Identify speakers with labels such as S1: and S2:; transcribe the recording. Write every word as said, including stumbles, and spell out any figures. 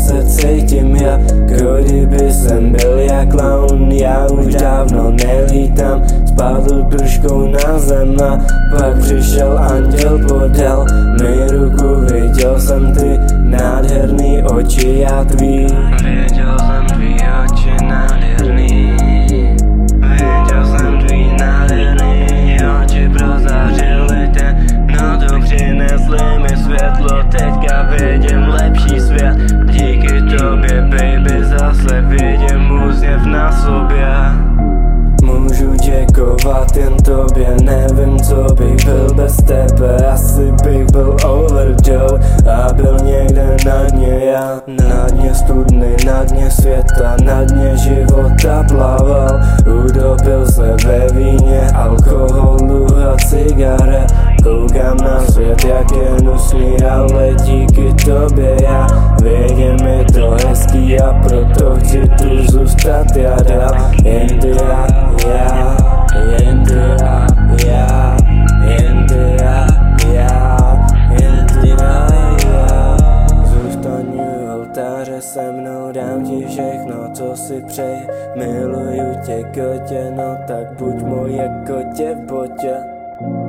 S1: se cítím já, kdyby jsem byl jak klaun. Já už dávno nelítám, spadl držkou na zem a pak přišel anděl, podal mi ruku. Viděl jsem ty nádherný oči a tvý. Viděl jsem tvý oči nádherný. Viděl jsem tvý nádherný oči, prozářily tě, no to přinesly mi světlo. Teďka vidím lepší svět, díky tobě baby zase vidím úsměv na sobě. Můžu děkovat jen tobě, nevím co bych byl bez tebe. Asi bych byl overdose a byl někde na dně já. Na dně studny, na dně světa, na dně života plaval. Utopil se ve víně, alkoholu a cigaret. Koukám na svět jak je nusný, ale díky tobě já vidím, je to hezký a proto chci tu zůstat já dál. Jen ty a já, jen ty a já, jen ty a já, jen ty a já. Zůstaň u oltáře se mnou, dám ti všechno, co si přeji. Miluju tě kotě, no tak buď moje kotě v botě.